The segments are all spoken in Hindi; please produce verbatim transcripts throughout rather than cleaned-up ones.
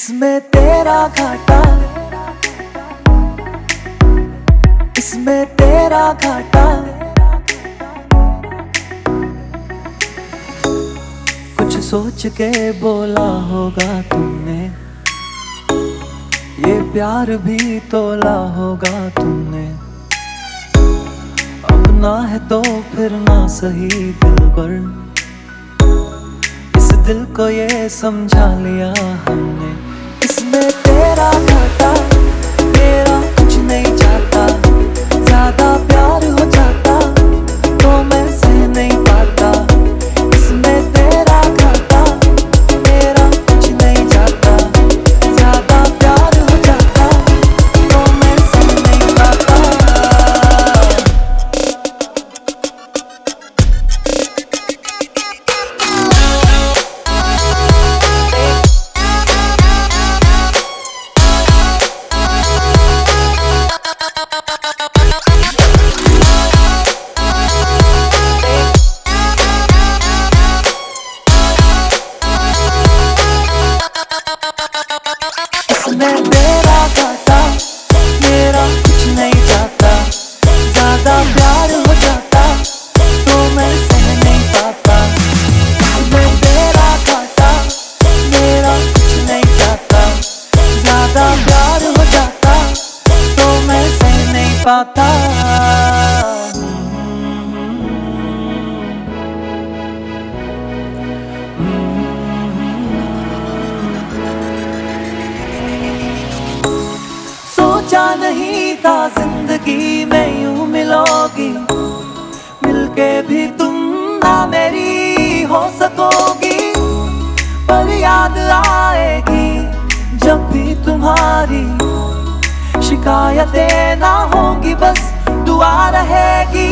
इसमें तेरा घाटा, इसमें तेरा घाटा। कुछ सोच के बोला होगा तुमने, ये प्यार भी तोला होगा तुमने। अपना है तो फिर ना सही दिलबर, इस दिल को ये समझा लिया हमने। इसमें तेरा घाटा, मेरा कुछ नहीं जाता। ज्यादा प्यार हो जाता तो मैं सह नहीं पाता। इसमें तेरा घाटा, मेरा कुछ नहीं जाता। ज्यादा प्यार हो जाता तो मैं सह नहीं पाता। इसमें तेरा घाटा, मेरा कुछ नहीं जाता। ज्यादा प्यार हो जाता तो मैं सह नहीं पाता। इसमें तेरा घाटा, मेरा कुछ नहीं जाता। ज्यादा प्यार हो जाता तो मैं सह नहीं पाता। सोचा नहीं था जिंदगी में यूं मिलोगी, मिलके भी तुम ना मेरी हो सकोगी। पर याद आएगी जब भी तुम्हारी, शिकायतें ना होंगी बस दुआ रहेगी।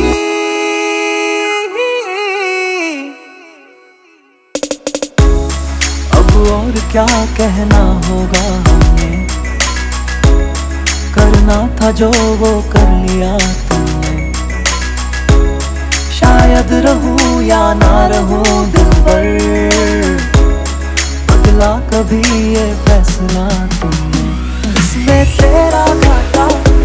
अब और क्या कहना होगा हमें, करना था जो वो कर लिया तुमने। शायद रहूं या ना रहूं दिलबर, बदला कभी ये फैसला तुमने। इसमें तेरा घाटा,